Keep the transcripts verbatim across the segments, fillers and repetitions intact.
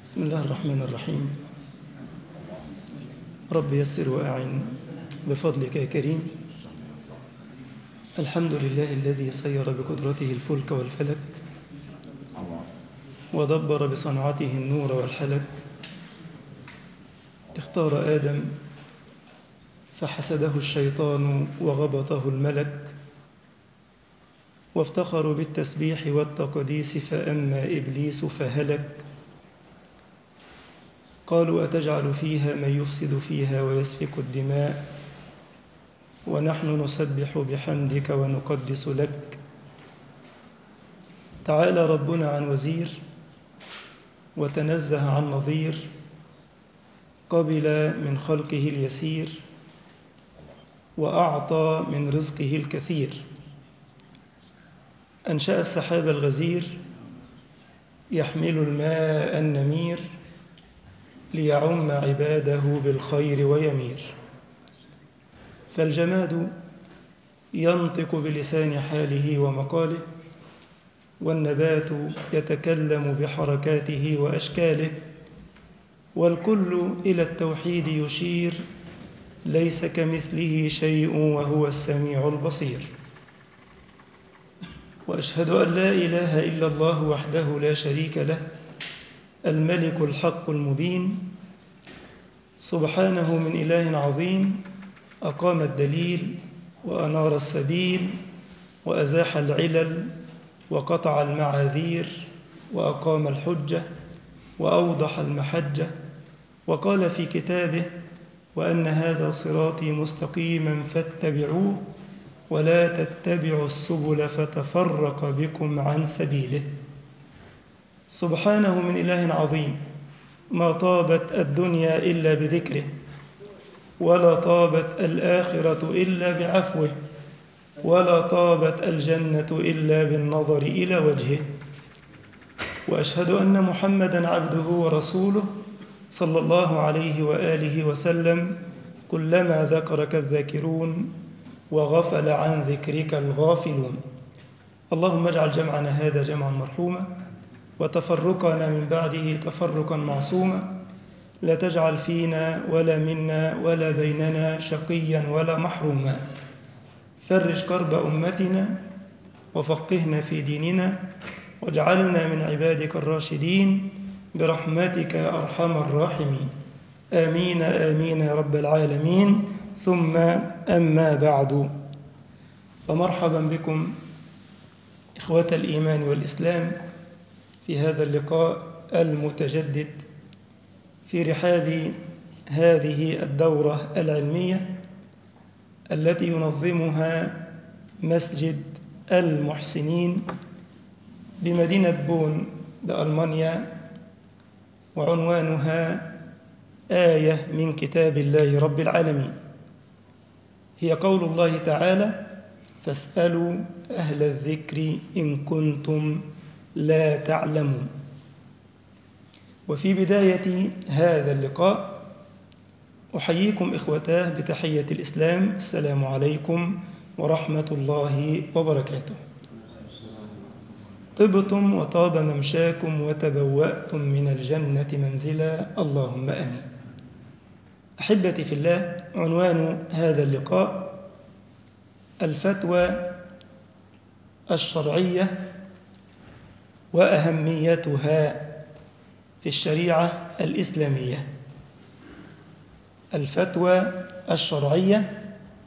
بسم الله الرحمن الرحيم. رب يسر وأعن بفضلك يا كريم. الحمد لله الذي سير بقدرته الفلك والفلك ودبر بصنعته النور والحلك. اختار آدم فحسده الشيطان وغبطه الملك، وافتخروا بالتسبيح والتقديس فأما إبليس فهلك. قالوا أتجعل فيها من يفسد فيها ويسفك الدماء ونحن نسبح بحمدك ونقدس لك. تعالى ربنا عن وزير وتنزه عن نظير، قبل من خلقه اليسير وأعطى من رزقه الكثير. أنشأ السحاب الغزير يحمل الماء النمير ليعم عباده بالخير ويمير. فالجماد ينطق بلسان حاله ومقاله، والنبات يتكلم بحركاته وأشكاله، والكل إلى التوحيد يشير، ليس كمثله شيء وهو السميع البصير. وأشهد أن لا إله إلا الله وحده لا شريك له، الملك الحق المبين، سبحانه من إله عظيم، أقام الدليل وأنار السبيل وأزاح العلل وقطع المعاذير وأقام الحجة وأوضح المحجة، وقال في كتابه: وأن هذا صراطي مستقيما فاتبعوه ولا تتبعوا السبل فتفرق بكم عن سبيله. سبحانه من إله عظيم، ما طابت الدنيا إلا بذكره، ولا طابت الآخرة إلا بعفوه، ولا طابت الجنة إلا بالنظر إلى وجهه. وأشهد أن محمدًا عبده ورسوله صلى الله عليه وآله وسلم، كلما ذكرك الذاكرون وغفل عن ذكرك الغافلون. اللهم اجعل جمعنا هذا جمعا مرحوما، وتفرقنا من بعده تفرقا معصوما، لا تجعل فينا ولا منا ولا بيننا شقيا ولا محروما. فرج كرب أمتنا وفقهنا في ديننا، واجعلنا من عبادك الراشدين برحمتك يا أرحم الراحمين. آمين آمين يا رب العالمين. ثم أما بعد، فمرحبا بكم إخوة الإيمان والإسلام في هذا اللقاء المتجدد في رحاب هذه الدورة العلمية التي ينظمها مسجد المحسنين بمدينة بون بألمانيا، وعنوانها آية من كتاب الله رب العالمين، هي قول الله تعالى: فاسألوا أهل الذكر إن كنتم لا تعلمون. وفي بداية هذا اللقاء أحييكم إخوتاه بتحية الإسلام: السلام عليكم ورحمة الله وبركاته. طبتم وطاب ممشاكم وتبوأتم من الجنة منزلا، اللهم آمين. أحبتي في الله، عنوان هذا اللقاء: الفتوى الشرعية وأهميتها في الشريعة الإسلامية. الفتوى الشرعية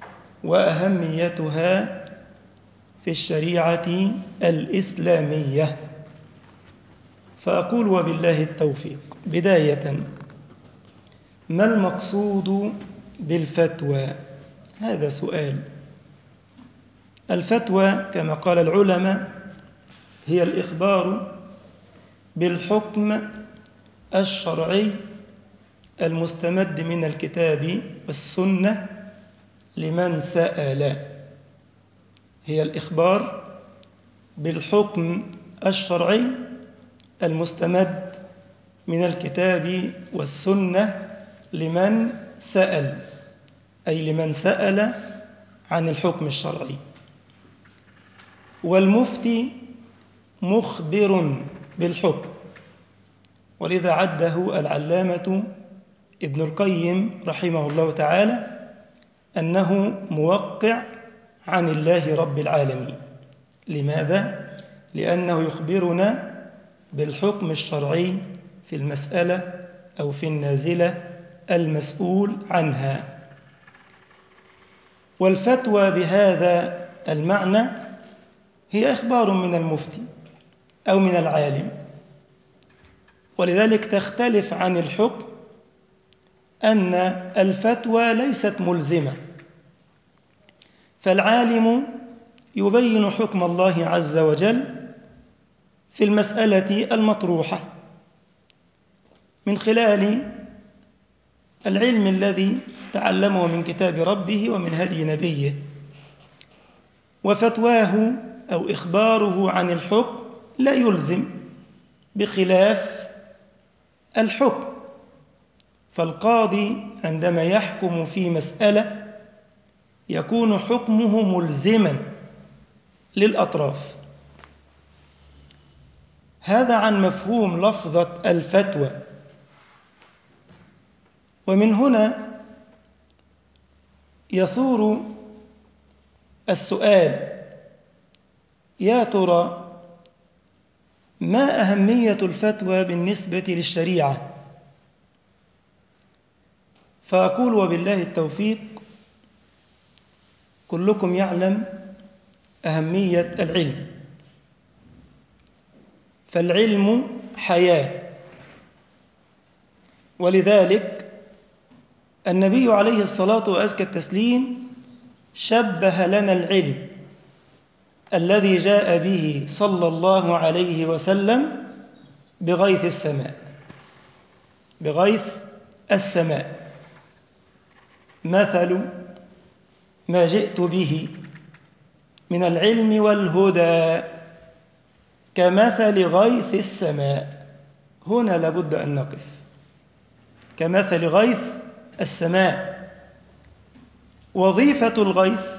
وأهميتها في الشريعة الإسلامية. فأقول وبالله التوفيق. بداية، ما المقصود بالفتوى؟ هذا سؤال. الفتوى كما قال العلماء هي الإخبار بالحكم الشرعي المستمد من الكتاب والسنة لمن سأل. هي الإخبار بالحكم الشرعي المستمد من الكتاب والسنة لمن سأل، أي لمن سأل عن الحكم الشرعي. والمفتي مخبر بالحكم، ولذا عده العلامة ابن القيم رحمه الله تعالى أنه موقع عن الله رب العالمين. لماذا؟ لأنه يخبرنا بالحكم الشرعي في المسألة أو في النازلة المسؤول عنها. والفتوى بهذا المعنى هي إخبار من المفتي أو من العالم، ولذلك تختلف عن الحكم أن الفتوى ليست ملزمة، فالعالم يبين حكم الله عز وجل في المسألة المطروحة من خلال العلم الذي تعلمه من كتاب ربه ومن هدي نبيه، وفتواه أو إخباره عن الحكم لا يلزم، بخلاف الحكم. فالقاضي عندما يحكم في مسألة يكون حكمه ملزما للأطراف. هذا عن مفهوم لفظة الفتوى. ومن هنا يثور السؤال: يا ترى ما أهمية الفتوى بالنسبة للشريعة؟ فأقول وبالله التوفيق، كلكم يعلم أهمية العلم، فالعلم حياة. ولذلك النبي عليه الصلاة وأزكى التسليم شبه لنا العلم الذي جاء به صلى الله عليه وسلم بغيث السماء، بغيث السماء. مثل ما جئت به من العلم والهدى كمثل غيث السماء. هنا لابد أن نقف. كمثل غيث السماء. وظيفة الغيث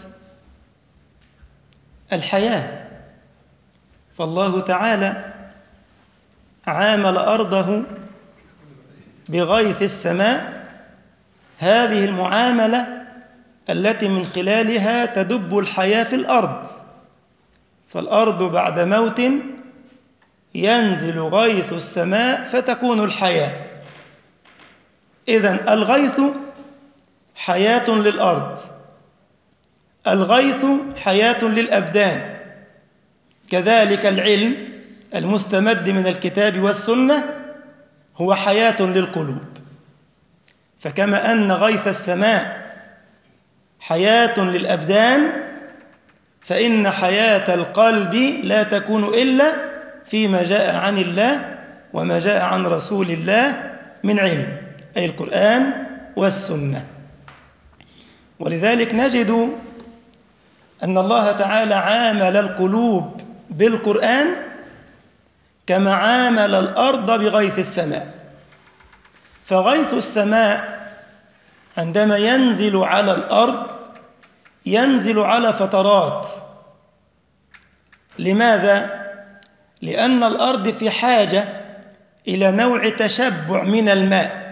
الحياة، فالله تعالى عامل أرضه بغيث السماء، هذه المعاملة التي من خلالها تدب الحياة في الأرض. فالأرض بعد موت ينزل غيث السماء فتكون الحياة. إذن الغيث حياة للأرض، الغيث حياة للأبدان. كذلك العلم المستمد من الكتاب والسنة هو حياة للقلوب. فكما أن غيث السماء حياة للأبدان، فإن حياة القلب لا تكون إلا فيما جاء عن الله وما جاء عن رسول الله من علم، أي القرآن والسنة. ولذلك نجد أن الله تعالى عامل القلوب بالقرآن كما عامل الأرض بغيث السماء. فغيث السماء عندما ينزل على الأرض ينزل على فترات. لماذا؟ لأن الأرض في حاجة إلى نوع تشبع من الماء.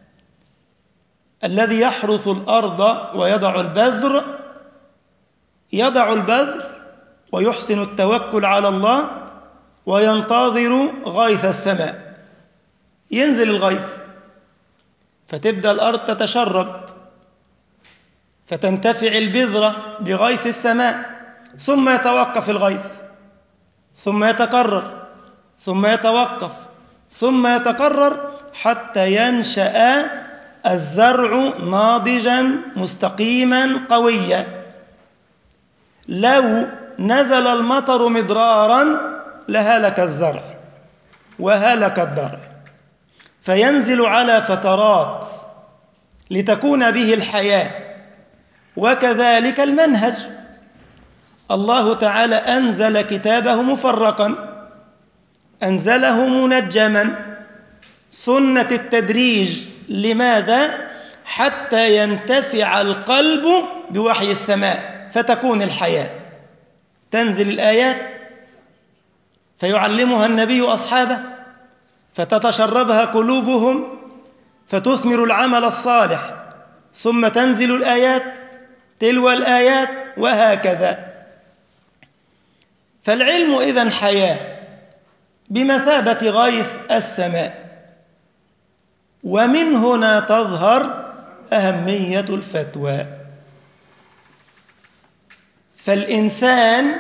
الذي يحرث الأرض ويضع البذر يضع البذر ويحسن التوكل على الله وينتظر غيث السماء. ينزل الغيث فتبدأ الأرض تتشرب، فتنتفع البذرة بغيث السماء، ثم يتوقف الغيث، ثم يتكرر، ثم يتوقف، ثم يتكرر، حتى ينشأ الزرع ناضجا مستقيما قويا. لو نزل المطر مدرارا لهلك الزرع وهلك الضرع. فينزل على فترات لتكون به الحياة. وكذلك المنهج، الله تعالى أنزل كتابه مفرقا، أنزله منجما، سنة التدريج. لماذا؟ حتى ينتفع القلب بوحي السماء فتكون الحياة. تنزل الآيات فيعلمها النبي أصحابه، فتتشربها قلوبهم فتثمر العمل الصالح، ثم تنزل الآيات تلو الآيات وهكذا. فالعلم إذن حياة بمثابة غيث السماء، ومن هنا تظهر أهمية الفتوى. فالإنسان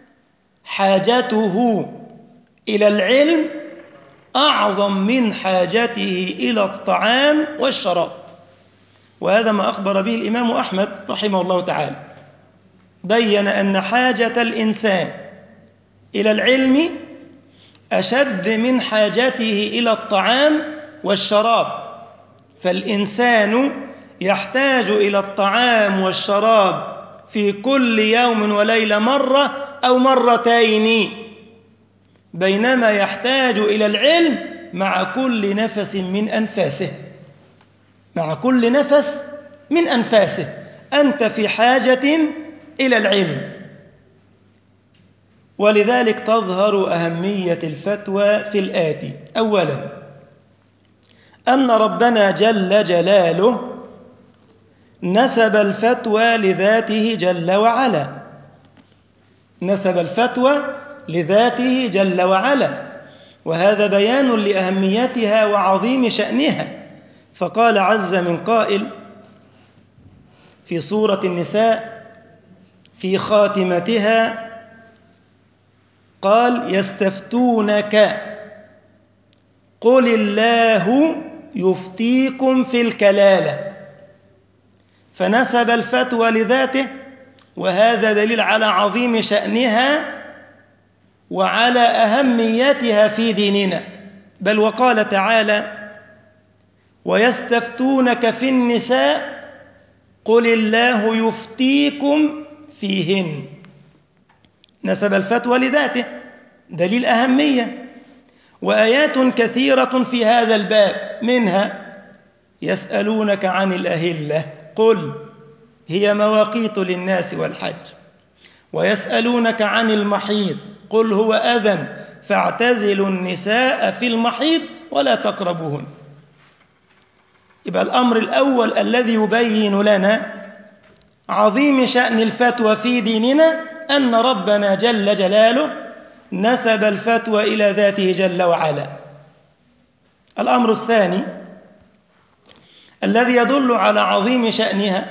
حاجته إلى العلم أعظم من حاجته إلى الطعام والشراب، وهذا ما أخبر به الإمام أحمد رحمه الله تعالى، بيّن أن حاجة الإنسان إلى العلم أشد من حاجته إلى الطعام والشراب. فالإنسان يحتاج إلى الطعام والشراب في كل يوم وليلة مرة أو مرتين، بينما يحتاج إلى العلم مع كل نفس من أنفاسه. مع كل نفس من أنفاسه أنت في حاجة إلى العلم. ولذلك تظهر أهمية الفتوى في الآتي: أولا، أن ربنا جل جلاله نسب الفتوى لذاته جل وعلا، نسب الفتوى لذاته جل وعلا، وهذا بيان لأهميتها وعظيم شأنها. فقال عز من قائل في سورة النساء في خاتمتها، قال: يستفتونك قل الله يفتيكم في الكلالة. فنسب الفتوى لذاته، وهذا دليل على عظيم شأنها وعلى أهميتها في ديننا. بل وقال تعالى: ويستفتونك في النساء قل الله يفتيكم فيهن. نسب الفتوى لذاته، دليل أهمية. وآيات كثيرة في هذا الباب، منها: يسألونك عن الأهلة قل هي مواقيت للناس والحج، ويسألونك عن المحيض قل هو أذى فاعتزلوا النساء في المحيض ولا تقربوهن. يبقى الأمر الأول الذي يبين لنا عظيم شأن الفتوى في ديننا أن ربنا جل جلاله نسب الفتوى إلى ذاته جل وعلا. الأمر الثاني الذي يدل على عظيم شأنها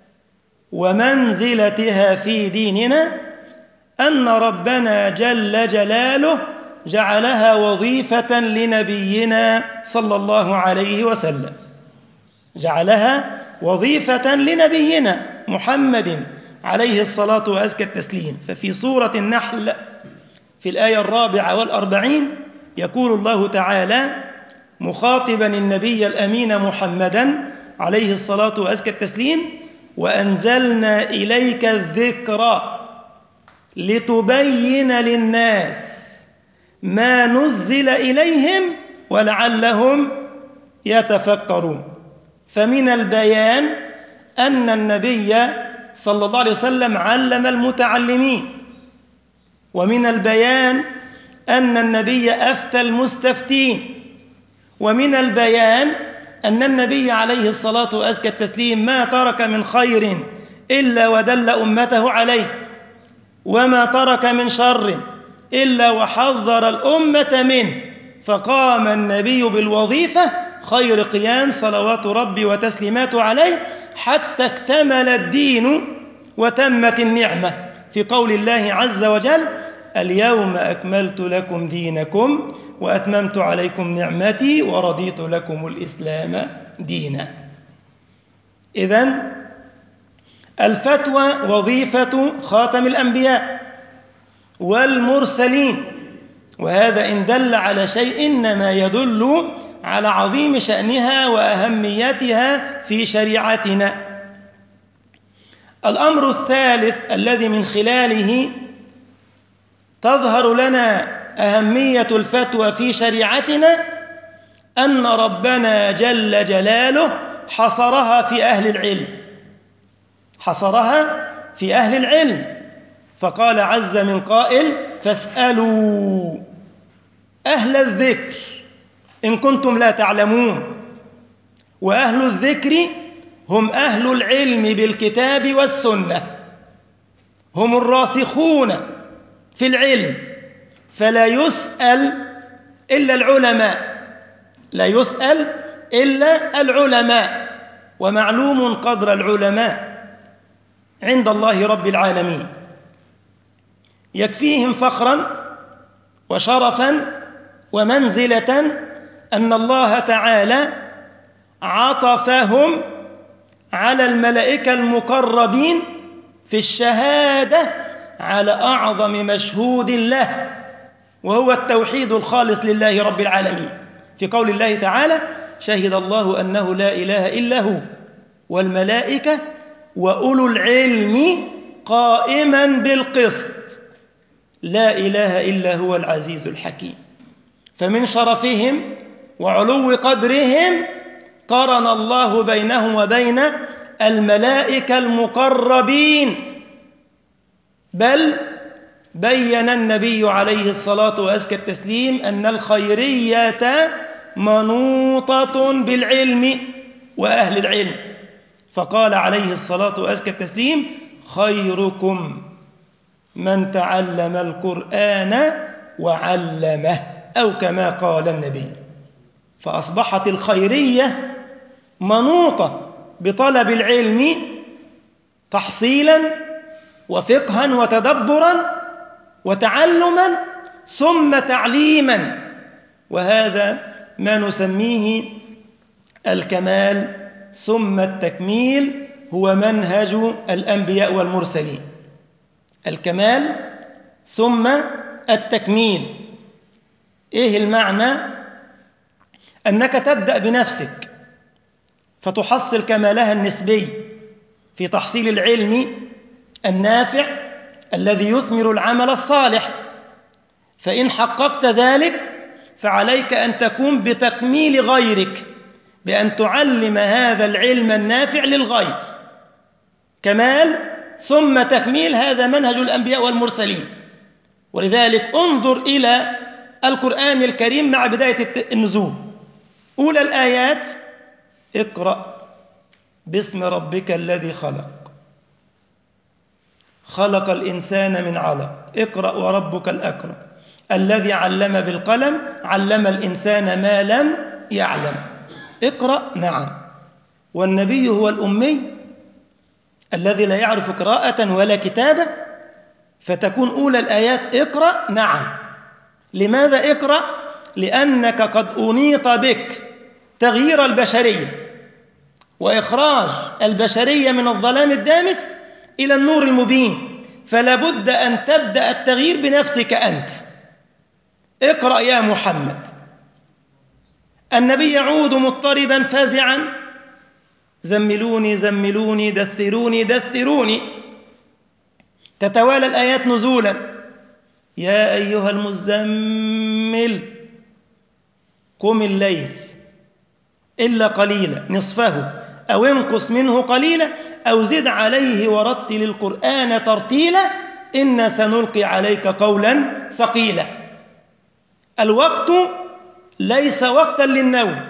ومنزلتها في ديننا أن ربنا جل جلاله جعلها وظيفة لنبينا صلى الله عليه وسلم، جعلها وظيفة لنبينا محمد عليه الصلاة وأزكى التسليم. ففي سورة النحل في الآية الرابعة والأربعين يقول الله تعالى مخاطبا النبي الأمين محمدا عليه الصلاة وأزكى التسليم: وأنزلنا إليك الذكر لتبين للناس ما نزل إليهم ولعلهم يتفكرون. فمن البيان أن النبي صلى الله عليه وسلم علم المتعلمين، ومن البيان أن النبي أفتى المستفتين، ومن البيان أن النبي عليه الصلاة وأزكى التسليم ما ترك من خير إلا ودل أمته عليه، وما ترك من شر إلا وحذر الأمة منه، فقام النبي بالوظيفة خير قيام صلوات ربي وتسليماته عليه حتى اكتمل الدين وتمت النعمة، في قول الله عز وجل: اليوم أكملت لكم دينكم وأتممت عليكم نعمتي ورضيت لكم الإسلام دينا. إذن الفتوى وظيفة خاتم الأنبياء والمرسلين، وهذا إن دل على شيء إنما يدل على عظيم شأنها وأهميتها في شريعتنا. الأمر الثالث الذي من خلاله تظهر لنا أهمية الفتوى في شريعتنا أن ربنا جل جلاله حصرها في أهل العلم، حصرها في أهل العلم، فقال عز من قائل: فاسألوا أهل الذكر. إن كنتم لا تعلمون. وأهل الذكر هم أهل العلم بالكتاب والسنة، هم الراسخون في العلم، فلا يسأل إلا العلماء، لا يسأل إلا العلماء، ومعلوم قدر العلماء عند الله رب العالمين. يكفيهم فخرا وشرفا ومنزلة أن الله تعالى عطفهم على الملائكة المقربين في الشهادة على أعظم مشهود له، وهو التوحيد الخالص لله رب العالمين، في قول الله تعالى: شهد الله أنه لا إله إلا هو والملائكة وأولو العلم قائما بالقسط لا إله إلا هو العزيز الحكيم. فمن شرفهم وعلو قدرهم قرن الله بينهم وبين الملائكة المقربين، بل بين النبي عليه الصلاة وأزكى التسليم أن الخيرية منوطة بالعلم وأهل العلم، فقال عليه الصلاة وأزكى التسليم: خيركم من تعلم القرآن وعلمه، أو كما قال النبي. فأصبحت الخيرية منوطة بطلب العلم تحصيلا وفقها وتدبرا وتعلما ثم تعليما، وهذا ما نسميه الكمال ثم التكميل، هو منهج الأنبياء والمرسلين. الكمال ثم التكميل. إيه المعنى؟ أنك تبدأ بنفسك فتحصل كمالها النسبي في تحصيل العلم النافع الذي يثمر العمل الصالح، فإن حققت ذلك فعليك أن تقوم بتكميل غيرك بأن تعلم هذا العلم النافع للغير. كمال ثم تكميل، هذا منهج الأنبياء والمرسلين. ولذلك انظر إلى القرآن الكريم مع بداية النزول. أولى الآيات: اقرأ باسم ربك الذي خلق، خلق الإنسان من علق، اقرأ وربك الأكرم الذي علم بالقلم، علم الإنسان ما لم يعلم. اقرأ، نعم. والنبي هو الأمي الذي لا يعرف قراءة ولا كتابة، فتكون أولى الآيات اقرأ، نعم. لماذا اقرأ؟ لأنك قد أنيط بك تغيير البشرية وإخراج البشرية من الظلام الدامس إلى النور المبين، فلا بد أن تبدأ التغيير بنفسك أنت. اقرأ يا محمد. النبي يعود مضطربا فازعا: زملوني زملوني دثروني دثروني. تتوالى الآيات نزولا: يا أيها المزمل قم الليل إلا قليلا نصفه أو انقص منه قليلا أو زد عليه ورتل القرآن ترتيلا إنا سنلقي عليك قولا ثقيلا. الوقت ليس وقتا للنوم،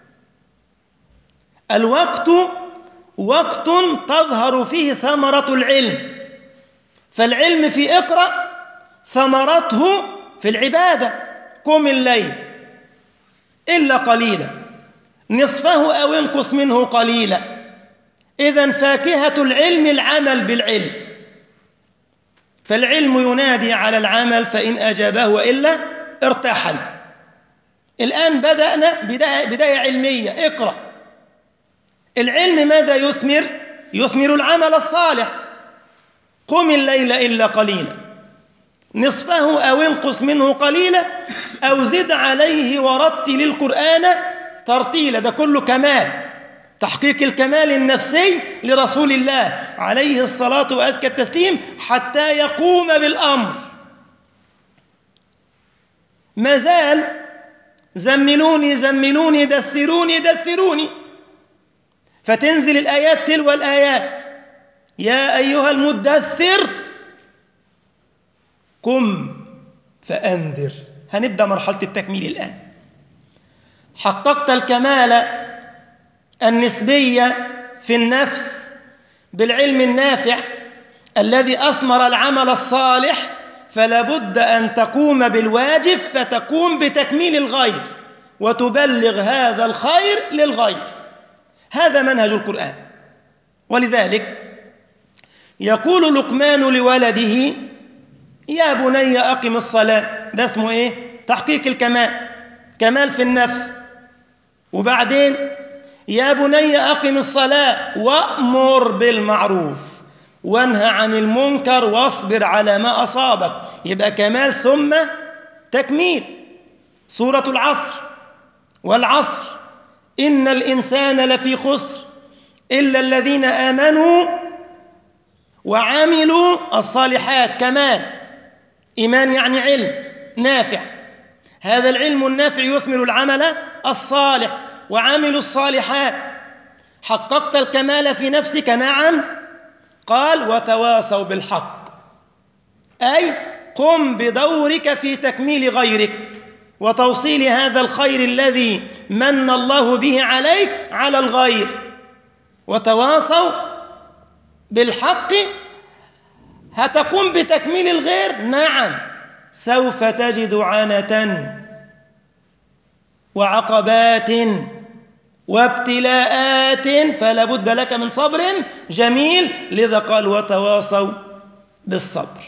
الوقت وقت تظهر فيه ثمرة العلم، فالعلم في اقرأ، ثمرته في العبادة. قم الليل إلا قليلا نصفه أو انقص منه قليلا. إذن فاكهة العلم العمل بالعلم، فالعلم ينادي على العمل فإن أجابه وإلا ارتحل. الآن بدأنا بداية, بداية علمية. اقرأ. العلم ماذا يثمر؟ يثمر العمل الصالح. قم الليل إلا قليلا نصفه أو انقص منه قليلا أو زد عليه ورتل القرآن ترتيلا. ده كله كمال، تحقيق الكمال النفسي لرسول الله عليه الصلاة وأزكى التسليم حتى يقوم بالأمر. ما زال زملوني زملوني دثروني دثروني، فتنزل الآيات تلو الآيات: يا أيها المدثر قم فأنذر. هنبدأ مرحلة التكميل الآن. حققت الكمال النسبي في النفس بالعلم النافع الذي أثمر العمل الصالح، فلا بد أن تقوم بالواجب فتقوم بتكميل الغير وتبلغ هذا الخير للغير. هذا منهج القرآن. ولذلك يقول لقمان لولده: يا بني أقم الصلاة. ده اسمه إيه؟ تحقيق الكمال، كمال في النفس. وبعدين يا بني أقم الصلاة وأمر بالمعروف وانهى عن المنكر واصبر على ما أصابك. يبقى كمال ثم تكميل. سورة العصر: والعصر إن الإنسان لفي خسر إلا الذين آمنوا وعملوا الصالحات. كمال. إيمان يعني علم نافع، هذا العلم النافع يثمر العمل الصالح. وعملوا الصالحات. حققت الكمال في نفسك. نعم. قال: وتواصوا بالحق، أي قم بدورك في تكميل غيرك وتوصيل هذا الخير الذي من الله به عليك على الغير. وتواصوا بالحق. هتقوم بتكميل الغير. نعم. سوف تجد عنة وعقبات وابتلاءات، فلا بد لك من صبر جميل. لذا قال: وتواصوا بالصبر.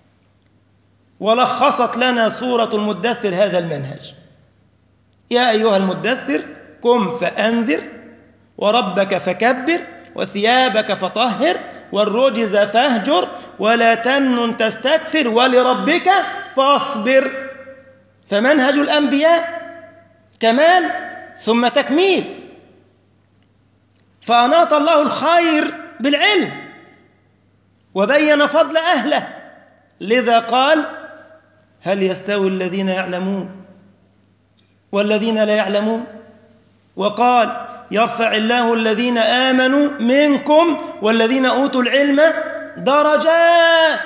ولخصت لنا سورة المدثر هذا المنهج: يا أيها المدثر قم فأنذر وربك فكبر وثيابك فطهر والرجز فاهجر ولا تمنن تستكثر ولربك فاصبر. فمنهج الأنبياء كمال ثم تكميل. فأناط الله الخير بالعلم وبين فضل أهله. لذا قال: هل يستوي الذين يعلمون والذين لا يعلمون؟ وقال: يرفع الله الذين آمنوا منكم والذين أوتوا العلم درجات.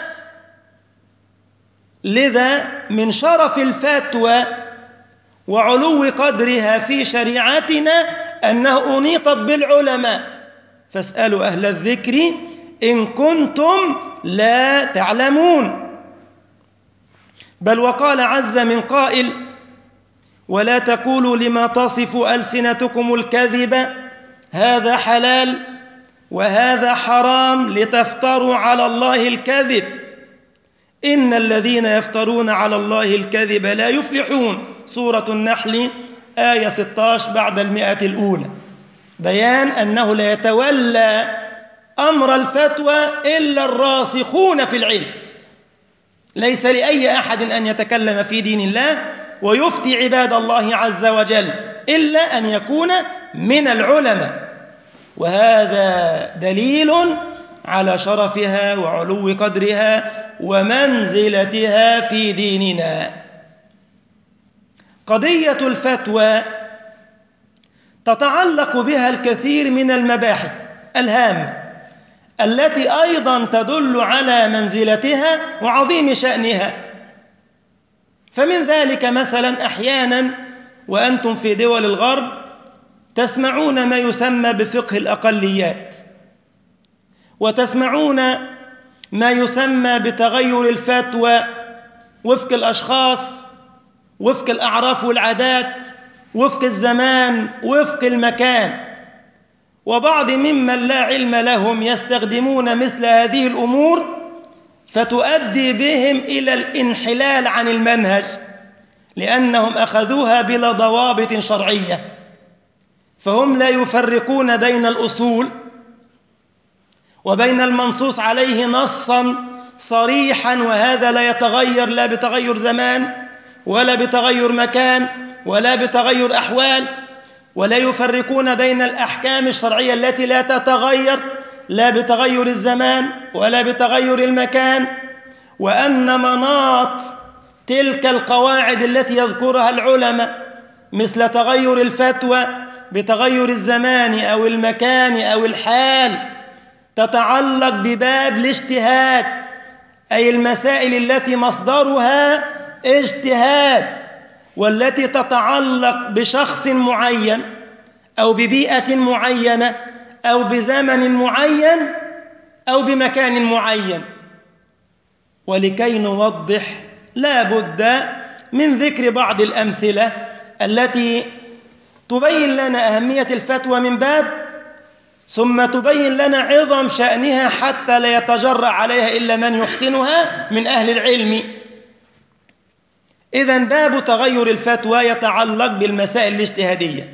لذا من شرف الفتوى وعلو قدرها في شريعتنا أنه أنيطت بالعلماء، فاسألوا أهل الذكر إن كنتم لا تعلمون. بل وقال عز من قائل: ولا تقولوا لما تصف ألسنتكم الكذب هذا حلال وهذا حرام لتفتروا على الله الكذب إن الذين يفترون على الله الكذب لا يفلحون. سورة النحل آية ستة عشر بعد المئة الأولى. بيان أنه لا يتولى أمر الفتوى إلا الراسخون في العلم. ليس لأي أحد أن يتكلم في دين الله ويفتي عباد الله عز وجل إلا أن يكون من العلماء. وهذا دليل على شرفها وعلو قدرها ومنزلتها في ديننا. قضية الفتوى تتعلق بها الكثير من المباحث الهامة التي أيضا تدل على منزلتها وعظيم شأنها. فمن ذلك مثلا أحيانا وأنتم في دول الغرب تسمعون ما يسمى بفقه الأقليات، وتسمعون ما يسمى بتغير الفتوى وفق الأشخاص، وفق الأعراف والعادات، وفق الزمان، وفق المكان. وبعض ممن لا علم لهم يستخدمون مثل هذه الأمور فتؤدي بهم إلى الانحلال عن المنهج، لأنهم أخذوها بلا ضوابط شرعية، فهم لا يفرقون بين الأصول وبين المنصوص عليه نصا صريحا، وهذا لا يتغير لا بتغير زمان ولا بتغير مكان ولا بتغير أحوال، ولا يفرقون بين الأحكام الشرعية التي لا تتغير لا بتغير الزمان ولا بتغير المكان، وأن مناط تلك القواعد التي يذكرها العلماء مثل تغير الفتوى بتغير الزمان أو المكان أو الحال تتعلق بباب الاجتهاد، أي المسائل التي مصدرها اجتهاد، والتي تتعلق بشخص معين أو ببيئة معينة أو بزمن معين أو بمكان معين. ولكي نوضح لا بد من ذكر بعض الأمثلة التي تبين لنا أهمية الفتوى من باب، ثم تبين لنا عظم شأنها حتى لا يتجرأ عليها إلا من يحسنها من أهل العلم. إذن باب تغير الفتوى يتعلق بالمسائل الاجتهادية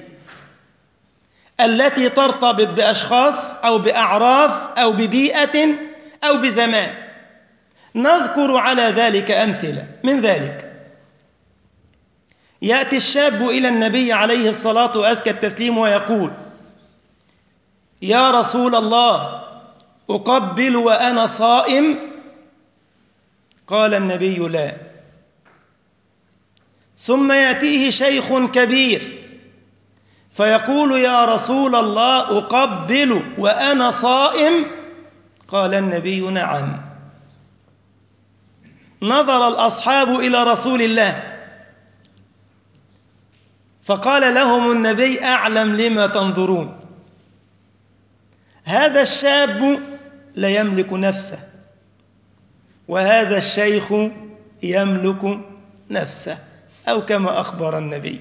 التي ترتبط بأشخاص أو بأعراف أو ببيئة أو بزمان. نذكر على ذلك أمثلة. من ذلك يأتي الشاب إلى النبي عليه الصلاة وأزكى التسليم ويقول: يا رسول الله، أقبل وأنا صائم؟ قال النبي: لا. ثم يأتيه شيخ كبير فيقول: يا رسول الله، أقبل وأنا صائم؟ قال النبي: نعم. نظر الأصحاب إلى رسول الله فقال لهم النبي: أعلم لما تنظرون. هذا الشاب لا يملك نفسه، وهذا الشيخ يملك نفسه، أو كما أخبر النبي.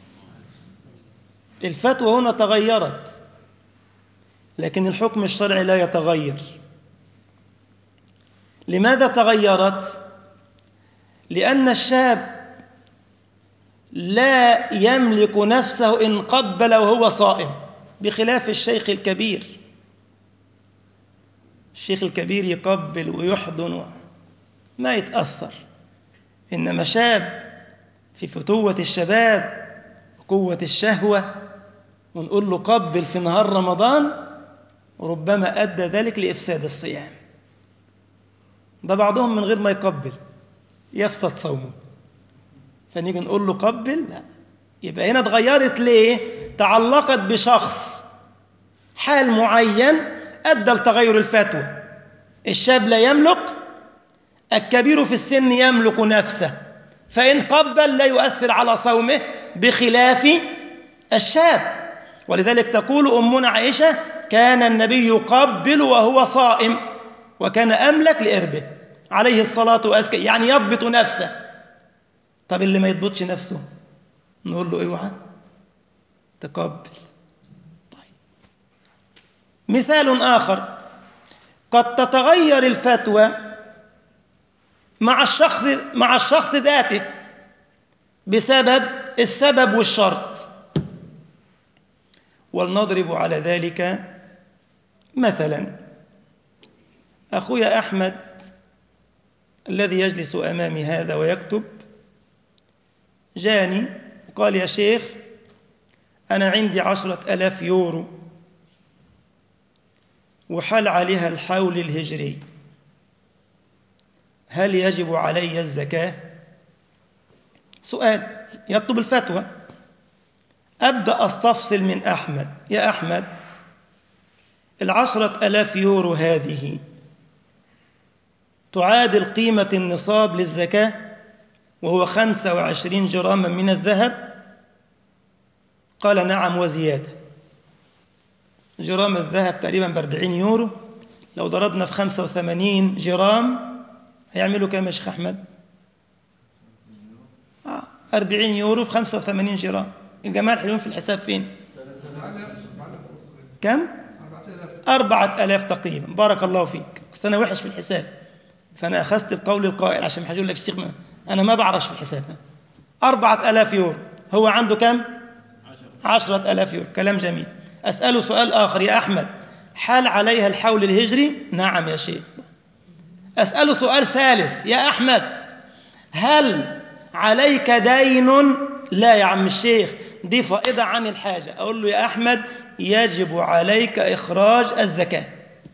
الفتوى هنا تغيرت، لكن الحكم الشرعي لا يتغير. لماذا تغيرت؟ لأن الشاب لا يملك نفسه إن قبل وهو صائم، بخلاف الشيخ الكبير. الشيخ الكبير يقبل ويحضن ما يتأثر، إنما شاب في فتوة الشباب وقوة الشهوة ونقول له قبل في نهار رمضان، ربما أدى ذلك لإفساد الصيام. ده بعضهم من غير ما يقبل يفسد صومه، فنيجي نقول له قبل، لا. يبقى هنا اتغيرت ليه؟ تعلقت بشخص، حال معين أدى لتغير الفتوى. الشاب لا يملك، الكبير في السن يملك نفسه، فإن قبل لا يؤثر على صومه بخلاف الشاب. ولذلك تقول أمنا عائشة: كان النبي يقبل وهو صائم وكان أملك لإربه عليه الصلاة والسلام، يعني يضبط نفسه. طب اللي ما يضبطش نفسه نقول له اوعى تقبل. طيب. مثال آخر: قد تتغير الفتوى مع الشخص مع الشخص ذاته بسبب السبب والشرط. ولنضرب على ذلك مثلا: أخويا أحمد الذي يجلس أمامي هذا ويكتب جاني وقال: يا شيخ، أنا عندي عشرة ألاف يورو وحل عليها الحول الهجري، هل يجب علي الزكاة؟ سؤال يطلب الفتوى. أبدأ أستفصل من أحمد: يا أحمد، العشرة ألاف يورو هذه تعادل قيمة النصاب للزكاة وهو خمسة وعشرين جراما من الذهب؟ قال: نعم وزيادة. جرام الذهب تقريبا بأربعين يورو، لو ضربنا في خمسة وثمانين جرام هيعملوا كم يا شيخ أحمد؟ آه أربعين يورو في خمسة وثمانين جرام. الجماعة الحلوين في الحساب فين؟ كم؟ أربعة ألاف تقريبا. بارك الله فيك. أصل أنا وحش في الحساب، فأنا أخذت بقول القائل عشان ما حد يقول لك الشيخ أنا ما بعرفش في الحساب. أربعة ألاف يورو، هو عنده كم؟ عشرة ألاف يورو. كلام جميل. أسأله سؤال آخر: يا أحمد، حال عليها الحول الهجري؟ نعم يا شيخ. أسأله سؤال ثالث: يا أحمد، هل عليك دين؟ لا يا عم الشيخ، دي فائضة عن الحاجة. أقول له: يا أحمد، يجب عليك إخراج الزكاة،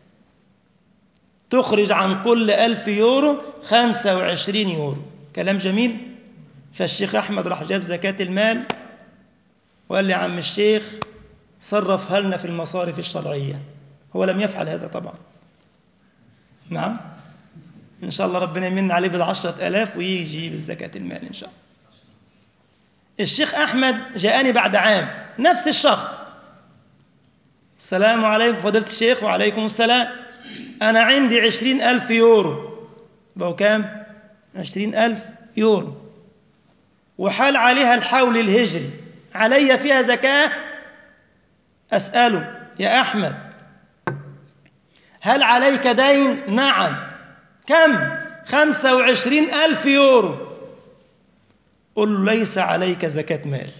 تخرج عن كل ألف يورو خمسة وعشرين يورو. كلام جميل. فالشيخ أحمد راح جاب زكاة المال وقال لي: يا عم الشيخ، صرفها لنا في المصارف الشرعية. هو لم يفعل هذا طبعا. نعم، إن شاء الله ربنا يمن عليه بالعشرة ألاف ويجي بالزكاة المال إن شاء الله. الشيخ أحمد جاءني بعد عام، نفس الشخص، السلام عليكم فضيلة الشيخ. وعليكم السلام. أنا عندي عشرين ألف يورو. بقوا كام؟ عشرين ألف يورو، وحال عليها الحول الهجري، علي فيها زكاة؟ أسأله: يا أحمد هل عليك دين؟ نعم. كم؟ خمسة وعشرين ألف يورو. قل له: ليس عليك زكاة مال.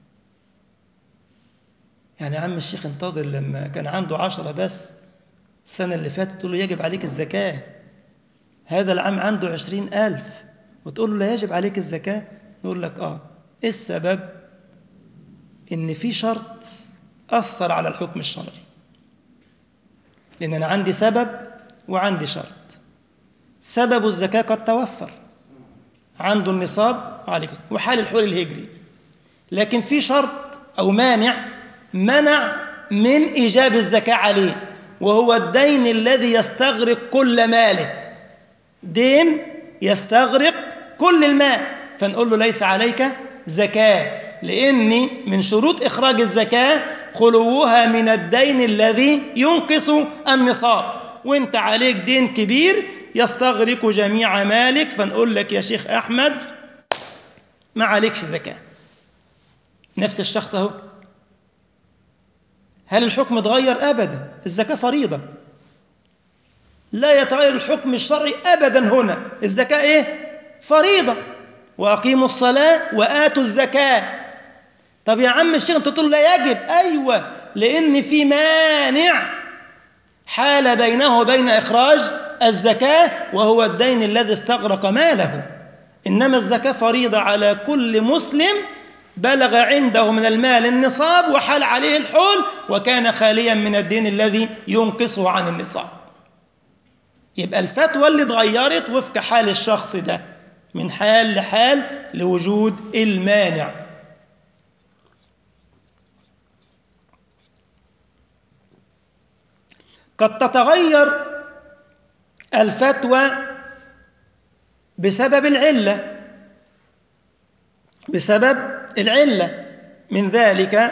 يعني يا عم الشيخ انتظر، لما كان عنده عشرة بس السنة اللي فاتت تقول له يجب عليك الزكاة، هذا العام عنده عشرين ألف وتقول له لا يجب عليك الزكاة؟ نقول لك آه. إيه السبب؟ إن في شرط أثر على الحكم الشرعي، لأن أنا عندي سبب وعندي شرط. سبب الزكاة قد توفر، عنده النصاب وحال الحول الهجري، لكن في شرط أو مانع منع من إيجاب الزكاة عليه، وهو الدين الذي يستغرق كل ماله. دين يستغرق كل المال، فنقول له ليس عليك زكاة، لأن من شروط إخراج الزكاة خلوها من الدين الذي ينقص النصاب، وانت عليك دين كبير يستغرق جميع مالك، فنقول لك يا شيخ أحمد ما عليكش زكاة. نفس الشخص اهو. هل الحكم اتغير؟ أبدا، الزكاة فريضة، لا يتغير الحكم الشرعي أبدا. هنا الزكاة إيه؟ فريضة. وأقيموا الصلاة وآتوا الزكاة. طب يا عم الشيخ أنت تقول لا يجب. أيوة، لأن في مانع حال بينه وبين إخراج الزكاة، وهو الدين الذي استغرق ماله. إنما الزكاة فريضة على كل مسلم بلغ عنده من المال النصاب وحال عليه الحول وكان خاليا من الدين الذي ينقصه عن النصاب. يبقى الفتوى اللي اتغيرت وفق حال الشخص ده من حال لحال لوجود المانع. قد تتغير الفتوى بسبب العلة بسبب العلة من ذلك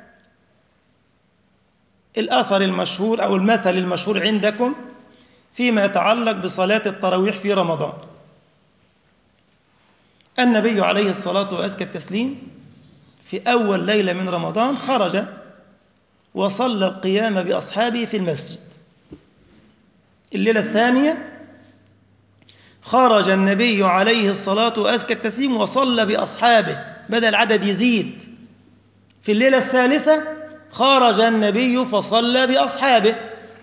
الأثر المشهور أو المثل المشهور عندكم فيما يتعلق بصلاة التراويح في رمضان. النبي عليه الصلاة وأزكى التسليم في أول ليلة من رمضان خرج وصلى القيام بأصحابه في المسجد. الليلة الثانية خرج النبي عليه الصلاة وأزكى التسليم وصلى بأصحابه، بدأ العدد يزيد. في الليلة الثالثة خرج النبي فصلى بأصحابه.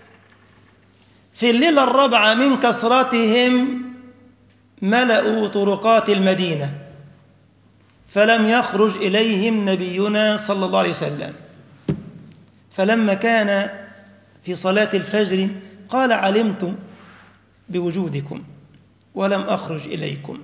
في الليلة الرابعة من كثرتهم ملأوا طرقات المدينة فلم يخرج إليهم نبينا صلى الله عليه وسلم. فلما كان في صلاة الفجر قال: علمت بوجودكم ولم أخرج إليكم،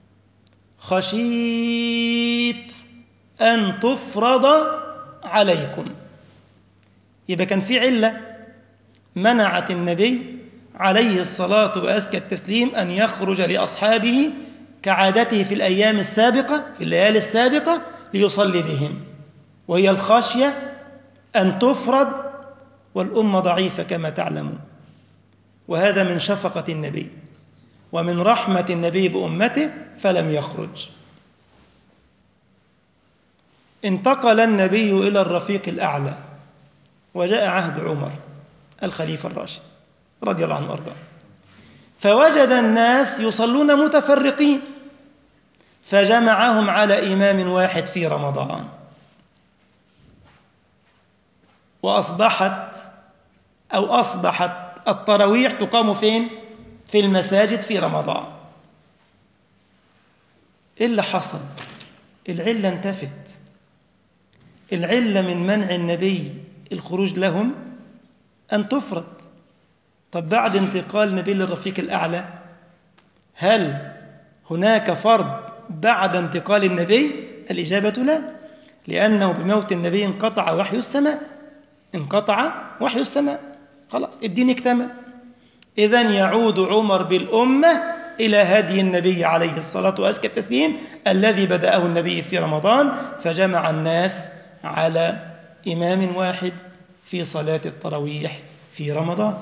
خشيت أن تفرض عليكم. يبقى كان في علة منعت النبي عليه الصلاة وأزكى التسليم أن يخرج لأصحابه كعادته في الأيام السابقة في الليالي السابقة ليصلي بهم، وهي الخشية أن تفرض والأمة ضعيفة كما تعلمون. وهذا من شفقة النبي ومن رحمة النبي بأمته فلم يخرج. انتقل النبي إلى الرفيق الأعلى وجاء عهد عمر الخليفة الراشد رضي الله عنه وارضاه، فوجد الناس يصلون متفرقين فجمعهم على إمام واحد في رمضان، وأصبحت أو أصبحت التراويح تقام فين؟ في المساجد في رمضان. إيه اللي حصل؟ العلة انتفت. العلة من منع النبي الخروج لهم أن تفرض. طب بعد انتقال النبي للرفيق الأعلى هل هناك فرض بعد انتقال النبي؟ الإجابة لا، لأنه بموت النبي انقطع وحي السماء انقطع وحي السماء خلاص الدين اكتمل. إذن يعود عمر بالأمة إلى هدي النبي عليه الصلاة وأزكى التسليم الذي بدأه النبي في رمضان، فجمع الناس على إمام واحد في صلاة التراويح في رمضان.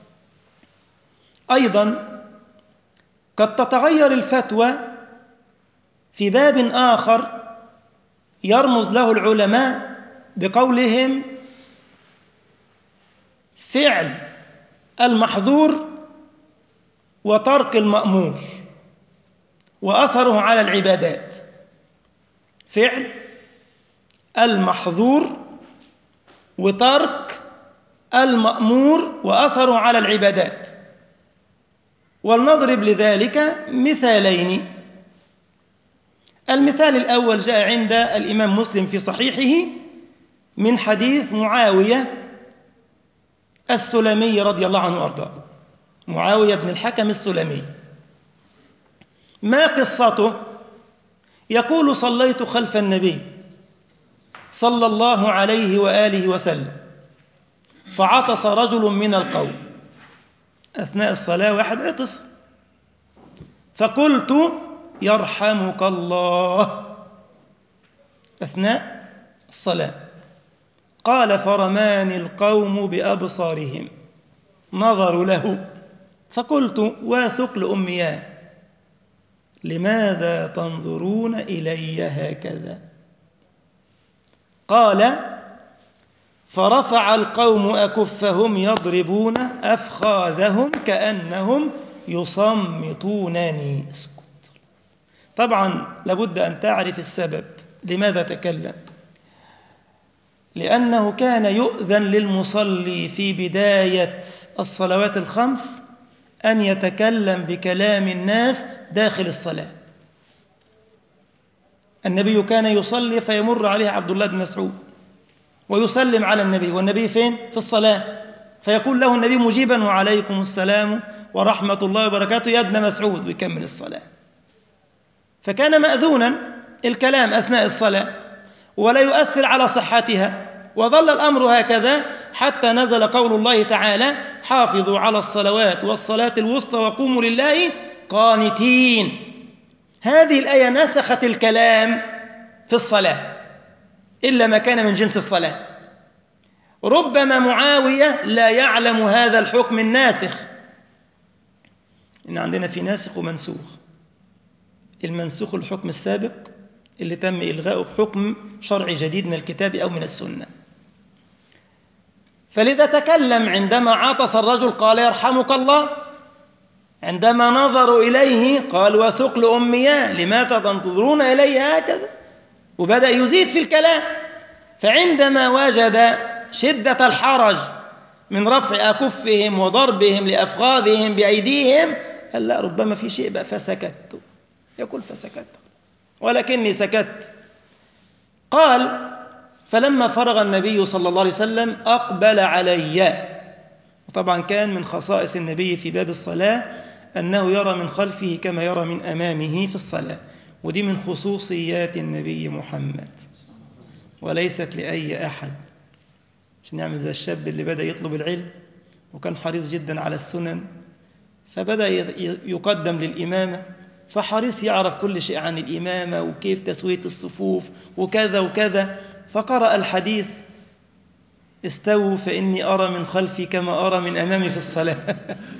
أيضا قد تتغير الفتوى في باب آخر يرمز له العلماء بقولهم فعل المحظور وترك المأمور وأثره على العبادات. فعل المحظور وترك المأمور وأثره على العبادات. ولنضرب لذلك مثالين. المثال الأول جاء عند الإمام مسلم في صحيحه من حديث معاوية السلمي رضي الله عنه وأرضاه، معاوية بن الحكم السلمي. ما قصته؟ يقول صليت خلف النبي صلى الله عليه وآله وسلم فعطس رجل من القوم أثناء الصلاة، واحد عطس، فقلت يرحمك الله أثناء الصلاة. قال فرماني القوم بأبصارهم، نظروا له، فقلت واثق لأمياه لماذا تنظرون إلي هكذا؟ قال فرفع القوم أكفهم يضربون أفخاذهم كأنهم يصمتونني. اسكت. طبعا لابد أن تعرف السبب لماذا تكلم، لأنه كان يؤذن للمصلي في بداية الصلوات الخمس أن يتكلم بكلام الناس داخل الصلاة. النبي كان يصلي فيمر عليه عبد الله بن مسعود ويسلم على النبي، والنبي فين؟ في الصلاة، فيقول له النبي مجيبا وعليكم السلام ورحمة الله وبركاته يا ابن مسعود، ويكمل الصلاة. فكان مأذونا الكلام أثناء الصلاة ولا يؤثر على صحتها، وظل الأمر هكذا حتى نزل قول الله تعالى حافظوا على الصلوات والصلاة الوسطى وقوموا لله قانتين. هذه الآية نسخت الكلام في الصلاة إلا ما كان من جنس الصلاة. ربما معاوية لا يعلم هذا الحكم الناسخ، إن عندنا في ناسخ ومنسوخ. المنسوخ الحكم السابق اللي تم إلغاؤه بحكم شرعي جديد من الكتاب أو من السنة. فلذا تكلم عندما عطس الرجل قال يرحمك الله، عندما نظروا إليه قال وثقل أمياه لماذا تنظرون إلي هكذا، وبدأ يزيد في الكلام. فعندما وجد شدة الحرج من رفع أكفهم وضربهم لأفخاذهم بأيديهم قال لا ربما في شيء بقى، فسكت. يقول فسكت ولكني سكت. قال فلما فرغ النبي صلى الله عليه وسلم أقبل علي. وطبعا كان من خصائص النبي في باب الصلاة أنه يرى من خلفه كما يرى من أمامه في الصلاة، ودي من خصوصيات النبي محمد وليست لأي أحد. عشان يعمل زي الشاب اللي بدأ يطلب العلم وكان حريص جدا على السنن، فبدأ يقدم للإمامة، فحريص يعرف كل شيء عن الإمامة وكيف تسوية الصفوف وكذا وكذا، فقرأ الحديث استووا فإني أرى من خلفي كما أرى من أمامي في الصلاة.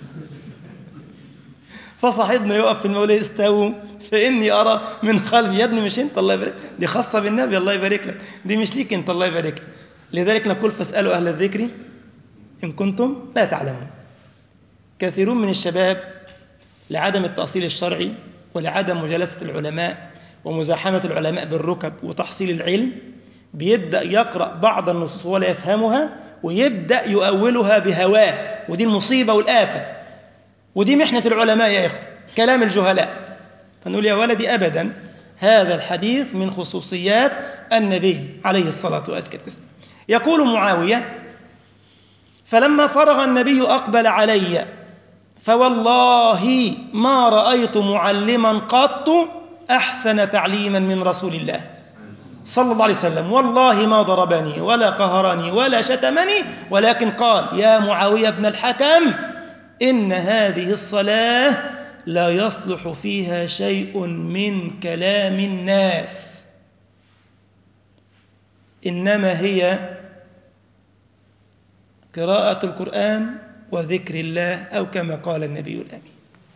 فصاحبنا يقف في المولى استووا فإني أرى من خلفي. يا ابني مش أنت، الله يبارك، دي خاصة بالنبي الله يبارك لك، دي مش ليك أنت الله يبارك لك. لذلك نقول فاسألوا أهل الذكر إن كنتم لا تعلمون. كثيرون من الشباب لعدم التأصيل الشرعي ولعدم مجالسة العلماء ومزاحمة العلماء بالركب وتحصيل العلم بيبدأ يقرأ بعض النصوص ولا يفهمها ويبدأ يؤولها بهواه، ودي المصيبة والآفة، ودي محنة العلماء يا إخوة، كلام الجهلاء. فنقول يا ولدي أبدا، هذا الحديث من خصوصيات النبي عليه الصلاة والسلام. يقول معاوية فلما فرغ النبي أقبل علي فوالله ما رأيت معلما قط أحسن تعليما من رسول الله صلى الله عليه وسلم، والله ما ضربني ولا قهرني ولا شتمني، ولكن قال يا معاوية بن الحكم إن هذه الصلاة لا يصلح فيها شيء من كلام الناس، إنما هي قراءة القرآن وذكر الله، أو كما قال النبي الأمين.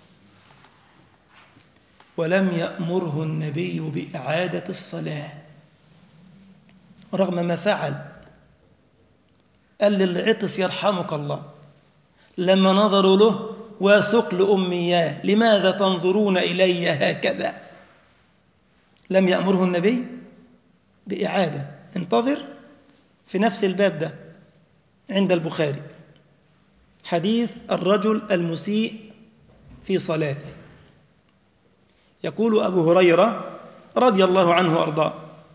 ولم يأمره النبي بإعادة الصلاة رغم ما فعل. قال للعطس يرحمك الله لما نظروا له: وثقل أمياه لماذا تنظرون إلي هكذا؟ لم يأمره النبي بإعادة. انتظر في نفس الباب ده عند البخاري حديث الرجل المسيء في صلاته. يقول أبو هريرة رضي الله عنه وأرضاه: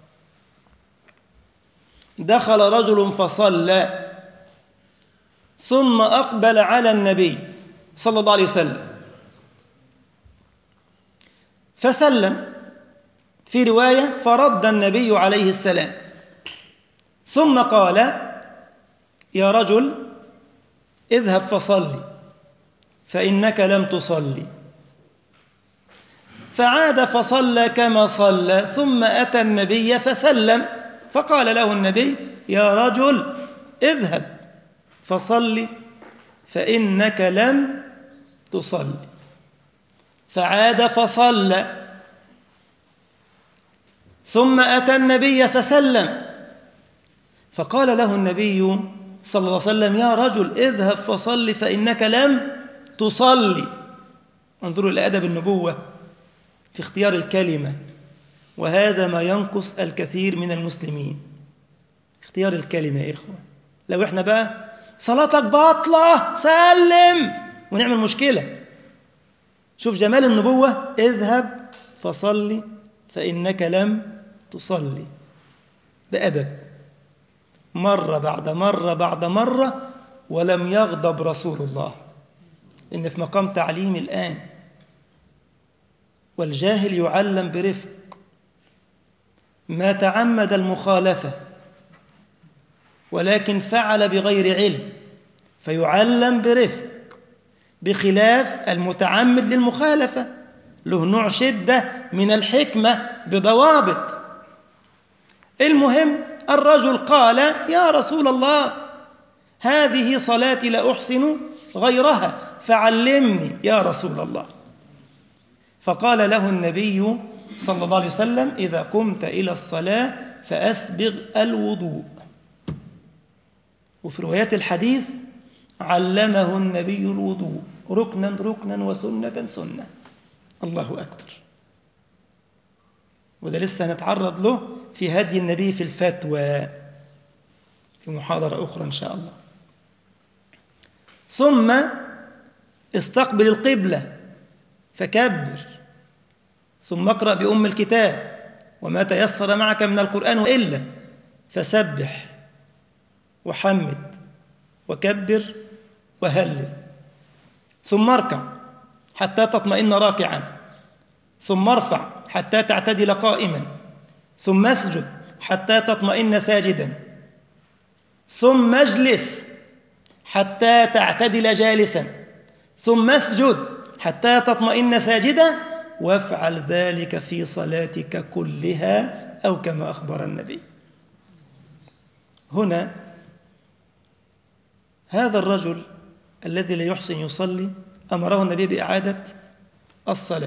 دخل رجل فصلى ثم أقبل على النبي صلى الله عليه وسلم فسلم، في رواية فرد النبي عليه السلام، ثم قال: يا رجل اذهب فصلي فإنك لم تصلي. فعاد فصلى كما صلى، ثم أتى النبي فسلم، فقال له النبي: يا رجل اذهب فصلي فإنك لم تصلي. فعاد فصلى، ثم أتى النبي فسلم، فقال له النبي صلى الله عليه وسلم: يا رجل اذهب فصلي فإنك لم تصلي. انظروا إلى أدب النبوة في اختيار الكلمة، وهذا ما ينقص الكثير من المسلمين، اختيار الكلمة يا إخوة. لو إحنا بقى صلاتك باطلة سلم ونعمل مشكلة. شوف جمال النبوة: اذهب فصلي فإنك لم تصلي، بأدب، مرة بعد مرة بعد مرة، ولم يغضب رسول الله، إن في مقام تعليم الآن. والجاهل يعلم برفق، ما تعمد المخالفة ولكن فعل بغير علم فيعلم برفق، بخلاف المتعمد للمخالفة، له نوع شدة من الحكمة بضوابط. المهم الرجل قال: يا رسول الله هذه صلاتي لا أحسن غيرها فعلمني يا رسول الله. فقال له النبي صلى الله عليه وسلم: إذا قمت إلى الصلاة فأسبغ الوضوء. وفي روايات الحديث: علمه النبي الوضوء ركنا ركنا وسنة سنة. الله أكبر. وده لسه هنتعرض له في هدي النبي في الفتوى في محاضرة أخرى إن شاء الله. ثم استقبل القبلة فكبر، ثم اقرأ بأم الكتاب وما تيسر معك من القرآن إلا، فسبح وحمد وكبر وهلل، ثم اركع حتى تطمئن راكعا، ثم ارفع حتى تعتدل قائما، ثم اسجد حتى تطمئن ساجدا، ثم اجلس حتى تعتدل جالسا، ثم اسجد حتى تطمئن ساجدا، وافعل ذلك في صلاتك كلها، أو كما أخبر النبي. هنا هذا الرجل الذي لا يحسن يصلي أمره النبي بإعادة الصلاة.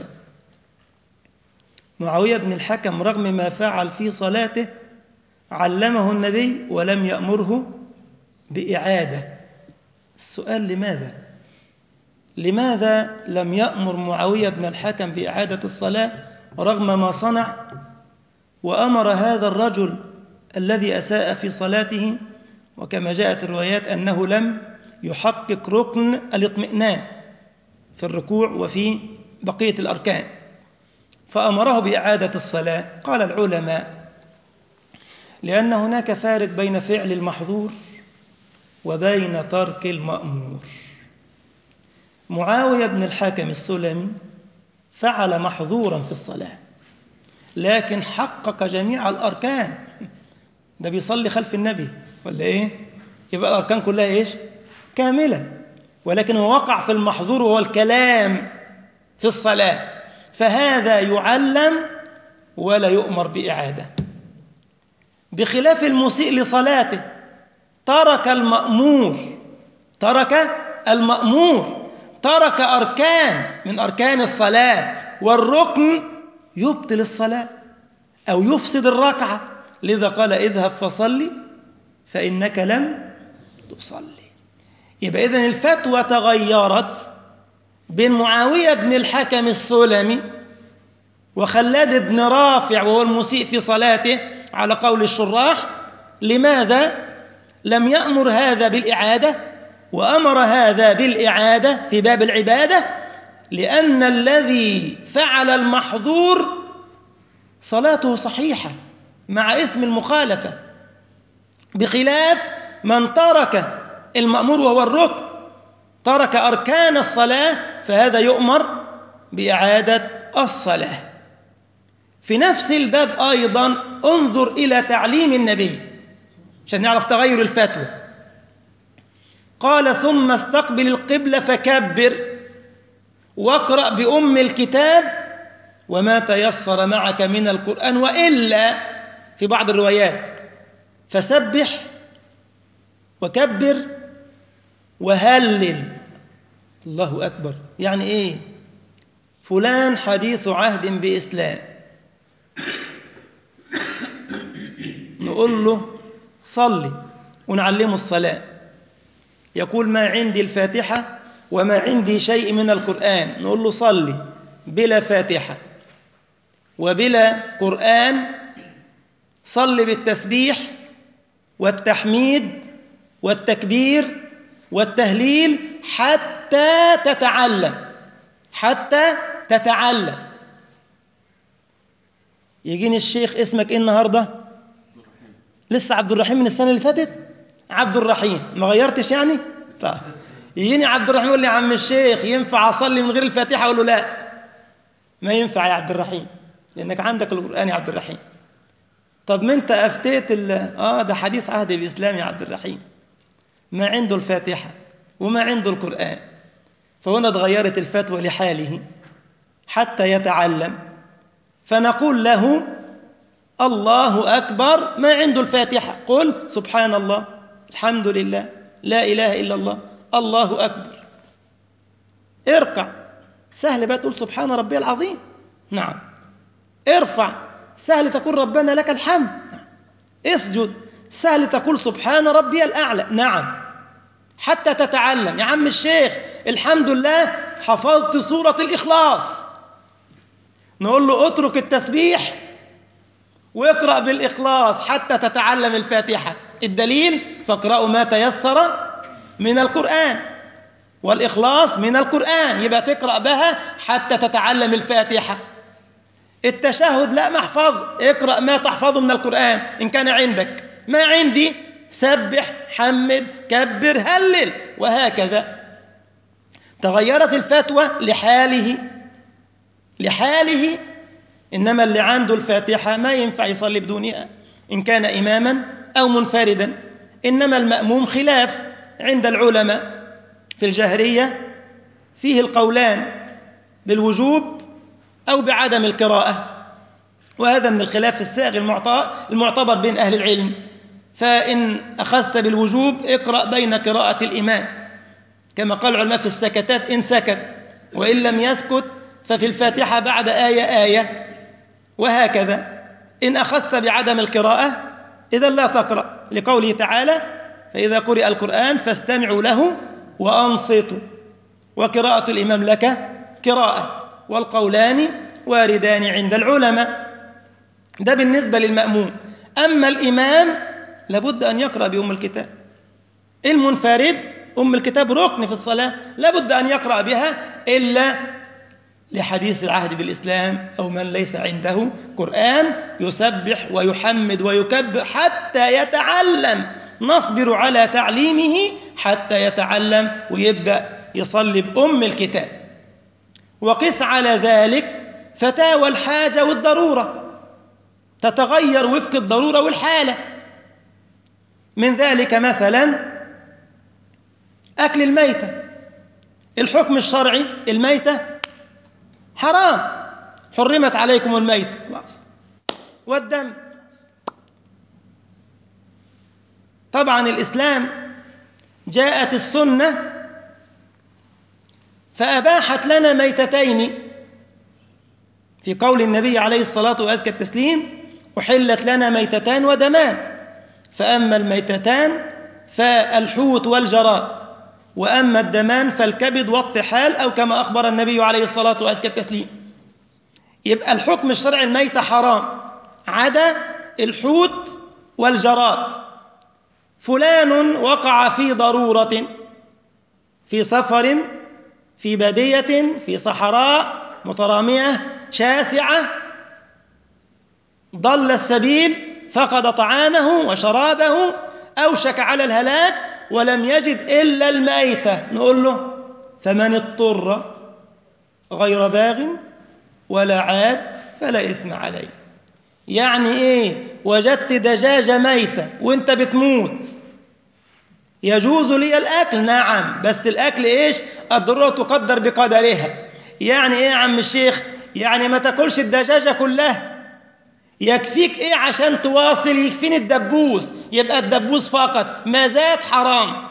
معاوية بن الحكم رغم ما فعل في صلاته علمه النبي ولم يأمره بإعادة. السؤال: لماذا؟ لماذا لم يأمر معاوية بن الحكم بإعادة الصلاة رغم ما صنع، وأمر هذا الرجل الذي أساء في صلاته؟ وكما جاءت الروايات أنه لم يحقق ركن الاطمئنان في الركوع وفي بقية الأركان، فأمره بإعادة الصلاة. قال العلماء: لأن هناك فارق بين فعل المحظور وبين ترك المأمور. معاوية بن الحكم السلمي فعل محظورا في الصلاة لكن حقق جميع الأركان. ده بيصلي خلف النبي ولا إيه؟ يبقى الأركان كلها إيش؟ كاملة. ولكن هو وقع في المحظور وهو الكلام في الصلاة، فهذا يعلم ولا يؤمر بإعادة، بخلاف المسيء لصلاته ترك المأمور ترك المأمور ترك أركان من أركان الصلاة، والركن يبطل الصلاة أو يفسد الركعة، لذا قال اذهب فصلي فإنك لم تصلي. يبقى إذن الفتوى تغيرت بين معاوية بن الحكم السلمي وخلاد بن رافع وهو المسيء في صلاته على قول الشراح. لماذا لم يأمر هذا بالإعادة وأمر هذا بالإعادة في باب العبادة؟ لأن الذي فعل المحظور صلاته صحيحة مع إثم المخالفة، بخلاف من ترك المأمور وهو الركن، ترك أركان الصلاة، فهذا يؤمر بإعادة الصلاة. في نفس الباب أيضا انظر إلى تعليم النبي عشان نعرف تغير الفتوى. قال ثم استقبل القبلة فكبر واقرأ بأم الكتاب وما تيسر معك من القرآن، وإلا في بعض الروايات فسبح وكبر وهلل. الله أكبر. يعني إيه؟ فلان حديث عهد بإسلام، نقول له صلي ونعلمه الصلاة، يقول ما عندي الفاتحة وما عندي شيء من القرآن، نقول له صلي بلا فاتحة وبلا قرآن، صلي بالتسبيح والتحميد والتكبير والتهليل حتى تتعلم حتى تتعلم. يجيني الشيخ اسمك ايه النهارده؟ لسه عبد الرحيم من السنة اللي فاتت؟ عبد الرحيم ما غيرتش يعني؟ طيب يجيني عبد الرحيم يقول لي عم الشيخ ينفع أصلي من غير الفاتحة؟ أقول له لا ما ينفع يا عبد الرحيم لأنك عندك القرآن يا عبد الرحيم. طب ما أنت أفتيت آه ده حديث عهد بإسلام يا عبد الرحيم، ما عنده الفاتحة وما عنده القرآن، فهنا اتغيرت الفتوى لحاله حتى يتعلم، فنقول له الله أكبر ما عنده الفاتحة، قل سبحان الله الحمد لله لا إله إلا الله الله أكبر. اركع سهل بقى تقول سبحان ربي العظيم، نعم. ارفع سهل تقول ربنا لك الحمد، نعم. اسجد سهل تقول سبحان ربي الأعلى، نعم. حتى تتعلم. يا عم الشيخ الحمد لله حفظت سورة الإخلاص، نقول له اترك التسبيح واقرأ بالإخلاص حتى تتعلم الفاتحة. الدليل فاقرأوا ما تيسر من القرآن، والإخلاص من القرآن، يبقى تقرأ بها حتى تتعلم الفاتحة. التشهد لا محفظ، اقرأ ما تحفظه من القرآن إن كان عندك، ما عندي سبح حمد كبر هلل، وهكذا. تغيرت الفتوى لحاله لحاله إنما اللي عنده الفاتحة ما ينفع يصلي بدونها إن كان إماما أو منفردا. إنما المأموم خلاف عند العلماء في الجهرية فيه القولان بالوجوب أو بعدم القراءة، وهذا من الخلاف السائغ المعتبر بين أهل العلم. فإن أخذت بالوجوب اقرأ بين قراءة الإمام كما قال العلماء في السكتات إن سكت، وإن لم يسكت ففي الفاتحة بعد آية آية، وهكذا. إن أخذت بعدم القراءة إذا لا تقرأ، لقوله تعالى فإذا قرئ القرآن فاستمعوا له وأنصتوا، وقراءة الإمام لك قراءة، والقولان واردان عند العلماء. ده بالنسبة للمأموم. أما الإمام لابد أن يقرأ بأم الكتاب، المنفرد أم الكتاب ركن في الصلاة لابد أن يقرأ بها، إلا لحديث العهد بالإسلام أو من ليس عنده قرآن يسبح ويحمد ويكبر حتى يتعلم. نصبر على تعليمه حتى يتعلم ويبدأ يصلي بأم الكتاب. وقس على ذلك فتاوى الحاجة والضرورة تتغير وفق الضرورة والحالة. من ذلك مثلا أكل الميتة، الحكم الشرعي الميتة حرام. حرمت عليكم الميت، خلاص، والدم. طبعا الإسلام جاءت السنة فأباحت لنا ميتتين، في قول النبي عليه الصلاة وأزكى التسليم: أحلت لنا ميتتان ودمان، فأما الميتتان فالحوت والجراد، وأما الدمان فالكبد والطحال، أو كما أخبر النبي عليه الصلاة وأزكى التسليم. يبقى الحكم الشرعي الميتة حرام عدا الحوت والجراد. فلان وقع في ضرورة، في سفر، في بادية، في صحراء مترامية شاسعة، ضل السبيل، فقد طعامه وشرابه، أوشك على الهلاك، ولم يجد إلا الميتة، نقول له: فمن اضطر غير باغ ولا عاد فلا إثم عليه. يعني إيه؟ وجدت دجاجة ميتة وإنت بتموت، يجوز لي الأكل؟ نعم، بس الأكل إيش؟ الضرورة تقدر بقدرها. يعني إيه يا عم الشيخ؟ يعني ما تاكلش الدجاجة كلها، يكفيك إيه عشان تواصل؟ يكفيني الدبوس، يبقى الدبوس فقط، ما زاد حرام.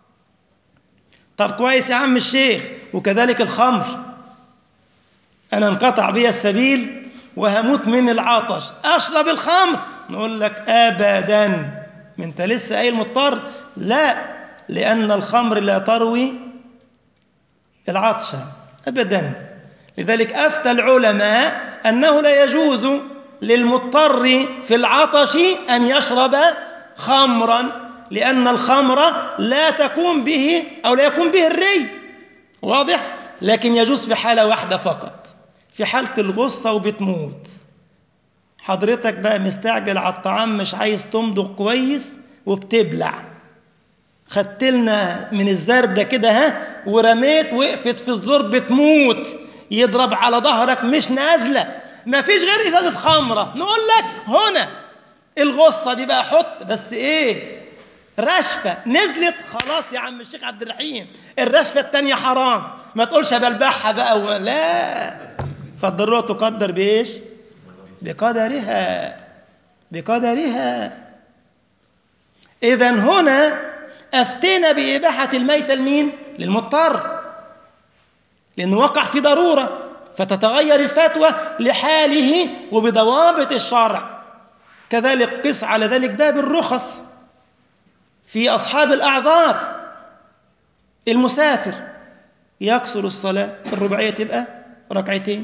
طب كويس يا عم الشيخ، وكذلك الخمر، أنا انقطع بي السبيل وهموت من العطش، أشرب الخمر؟ نقول لك: أبدا، ما أنت لسه قايل مضطر. لا، لأن الخمر لا تروي العطش أبدا. لذلك أفتى العلماء أنه لا يجوز للمضطر في العطش أن يشرب خمرا، لأن الخمر لا تكون به أو لا يكون به الري، واضح؟ لكن يجوز في حالة واحدة فقط، في حالة الغصة وبتموت. حضرتك بقى مستعجل على الطعام، مش عايز تمضغ كويس وبتبلع، خدت لنا من الزردة كده ها ورميت، وقفت في الزور بتموت، يضرب على ظهرك مش نازلة، ما فيش غير إزازة خمرة، نقول لك هنا الغصة دي بقى حط، بس إيه؟ رشفة نزلت، خلاص يا عم الشيخ عبد الرحيم، الرشفة التانية حرام، ما تقولش بلبحها بقى ولا. فالضرورة تقدر بإيش؟ بقدرها، بقدرها. إذن هنا أفتينا بإباحة الميتة لمين؟ للمضطر، لأنه وقع في ضرورة، فتتغير الفتوى لحاله وبضوابط الشرع. كذلك قس على ذلك باب الرخص في أصحاب الأعذار. المسافر يقصر الصلاة، الرباعية تبقى ركعتين.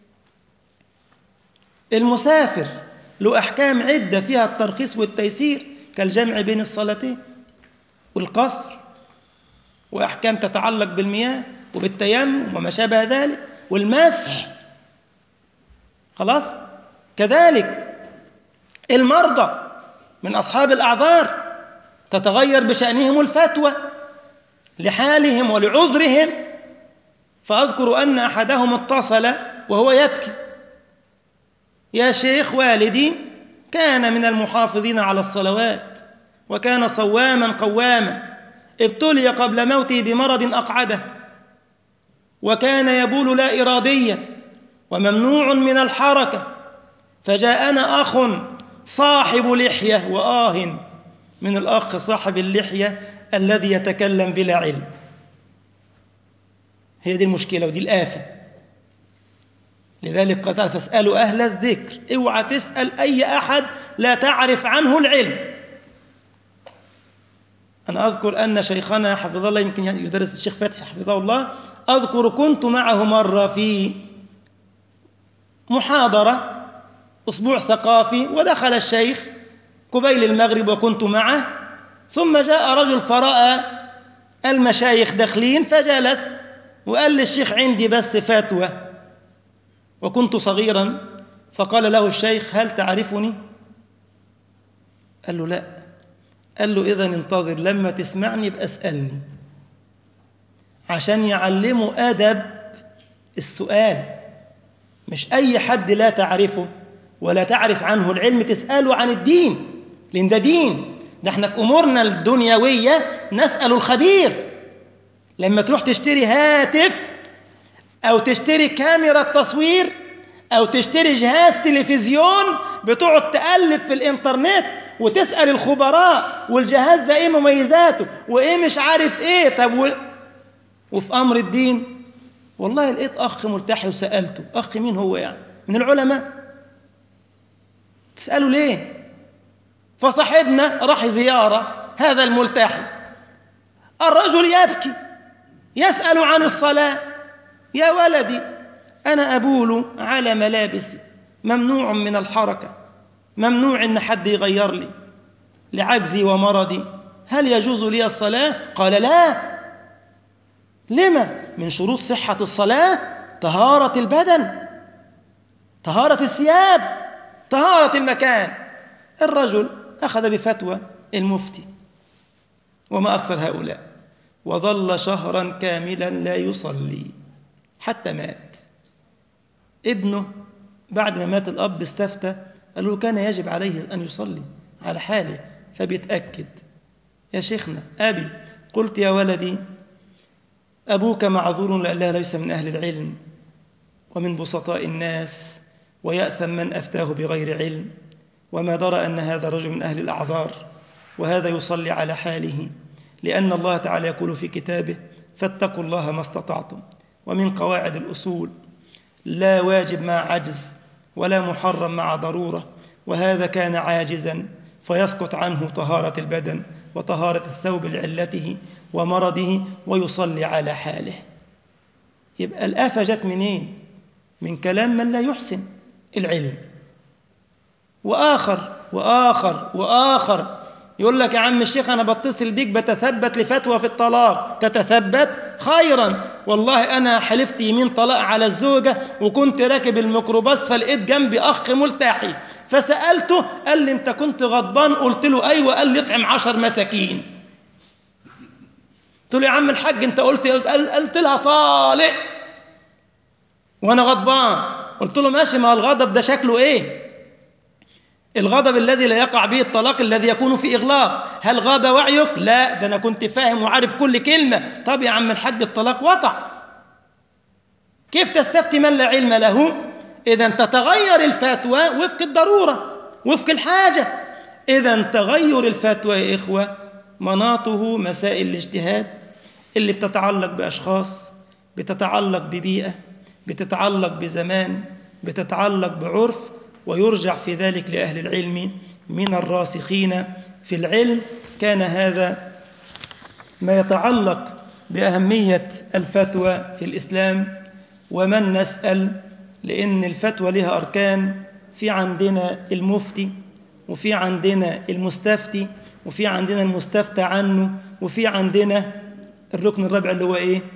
المسافر له أحكام عدة فيها الترخيص والتيسير، كالجمع بين الصلاتين والقصر، وأحكام تتعلق بالمياه وبالتيمم وما شابه ذلك والمسح. خلاص. كذلك المرضى من أصحاب الأعذار تتغير بشأنهم الفتوى لحالهم ولعذرهم. فأذكر أن أحدهم اتصل وهو يبكي: يا شيخ، والدي كان من المحافظين على الصلوات وكان صواما قواما، ابتلي قبل موته بمرض أقعده، وكان يبول لا إراديا وممنوع من الحركة، فجاءنا أخ صاحب لحية، وآه من الأخ صاحب اللحية الذي يتكلم بلا علم. هي دي المشكلة ودي الآفة. لذلك قال تعالى: فاسألوا أهل الذكر. اوعى تسأل أي أحد لا تعرف عنه العلم. أنا أذكر أن شيخنا حفظه الله، يمكن يدرس الشيخ فتحي حفظه الله، أذكر كنت معه مرة في محاضرة أسبوع ثقافي، ودخل الشيخ قبيل المغرب وكنت معه، ثم جاء رجل فرأى المشايخ داخلين فجلس وقال للشيخ: عندي بس فتوى، وكنت صغيرا. فقال له الشيخ: هل تعرفني؟ قال له: لا. قال له: إذن انتظر لما تسمعني بأسألني، عشان يعلموا أدب السؤال. مش أي حد لا تعرفه ولا تعرف عنه العلم تسأله عن الدين، لأن ده دين. ده احنا في أمورنا الدنيوية نسأل الخبير. لما تروح تشتري هاتف أو تشتري كاميرا تصوير أو تشتري جهاز تلفزيون بتقعد تقلب في الإنترنت وتسأل الخبراء والجهاز ده إيه مميزاته وإيه مش عارف إيه. طب و... وفي أمر الدين والله لقيت أخ ملتحي وسألته، أخ مين هو يعني؟ من العلماء. تسأله ليه؟ فصاحبنا راح زيارة هذا الملتحي، الرجل يبكي يسأل عن الصلاة. يا ولدي أنا أبول على ملابسي، ممنوع من الحركة، ممنوع إن حد يغير لي لعجزي ومرضي، هل يجوز لي الصلاة؟ قال لا. لما؟ من شروط صحة الصلاة طهارة البدن، طهارة الثياب، طهارة المكان. الرجل أخذ بفتوى المفتي وما أكثر هؤلاء، وظل شهرا كاملا لا يصلي حتى مات. ابنه بعد ما مات الأب استفتى، قال له كان يجب عليه أن يصلي على حاله، فبيتأكد. يا شيخنا أبي، قلت يا ولدي أبوك معذور لأنه ليس من أهل العلم ومن بسطاء الناس، ويأثم من أفتاه بغير علم، وما درى أن هذا رجل من أهل الأعذار، وهذا يصلي على حاله، لأن الله تعالى يقول في كتابه فاتقوا الله ما استطعتم. ومن قواعد الأصول لا واجب مع عجز ولا محرم مع ضرورة، وهذا كان عاجزا فيسقط عنه طهارة البدن وطهارة الثوب لعلته ومرضه ويصلي على حاله. يبقى الآفة جت منين؟ من كلام من لا يحسن العلم. وآخر وآخر وآخر يقول لك يا عم الشيخ أنا بتصل بيك بتثبت لفتوى في الطلاق. تتثبت خيرا، والله أنا حلفت يمين طلاق على الزوجة وكنت راكب الميكروباص فلقيت جنبي أخ ملتحي فسألته قال لي أنت كنت غضبان؟ قلت له أيوة. قال لي اطعم عشر مساكين. قلت له يا عم الحاج أنت قلت قلت لها طالق وأنا غضبان. قلت له ماشي، ما الغضب ده شكله إيه؟ الغضب الذي لا يقع به الطلاق الذي يكون في إغلاق. هل غاب وعيك؟ لا، ده أنا كنت فاهم وعارف كل كلمة. طب يا عم الحاج الطلاق وقع، كيف تستفتي من لا علم له؟ إذا تتغير الفتوى وفق الضرورة وفق الحاجة. إذا تغير الفتوى يا إخوة مناطه مسائل الاجتهاد اللي بتتعلق بأشخاص، بتتعلق ببيئة، بتتعلق بزمان، بتتعلق بعرف، ويرجع في ذلك لأهل العلم من الراسخين في العلم. كان هذا ما يتعلق بأهمية الفتوى في الإسلام. ومن نسأل، لأن الفتوى لها أركان، في عندنا المفتي، وفي عندنا المستفتي، وفي عندنا المستفتى عنه، وفي عندنا الركن الرابع اللي هو إيه؟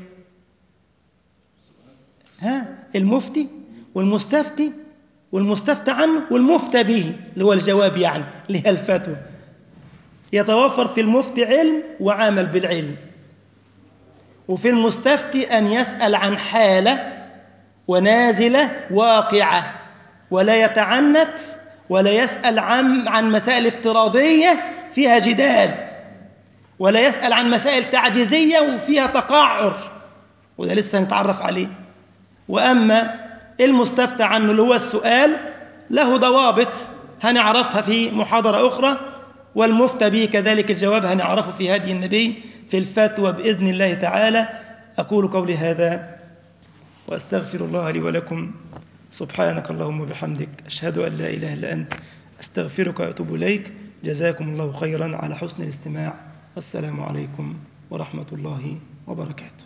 ها المفتي والمستفتي والمستفتى عنه والمفتى به اللي هو الجواب، يعني اللي هي الفتوى. يتوفر في المفتي علم وعمل بالعلم، وفي المستفتي أن يسأل عن حالة ونازلة واقعة، ولا يتعنت ولا يسأل عن عن مسائل افتراضية فيها جدال، ولا يسأل عن مسائل تعجيزية وفيها تقعر، وده لسه نتعرف عليه. وأما المستفتى عنه اللي هو السؤال له ضوابط هنعرفها في محاضرة أخرى، والمفتى به كذلك الجواب هنعرفه في هدي النبي في الفتوى بإذن الله تعالى. أقول قولي هذا وأستغفر الله لي ولكم. سبحانك اللهم وبحمدك، أشهد أن لا إله إلا أنت، أستغفرك وأتوب إليك. جزاكم الله خيرا على حسن الاستماع، والسلام عليكم ورحمة الله وبركاته.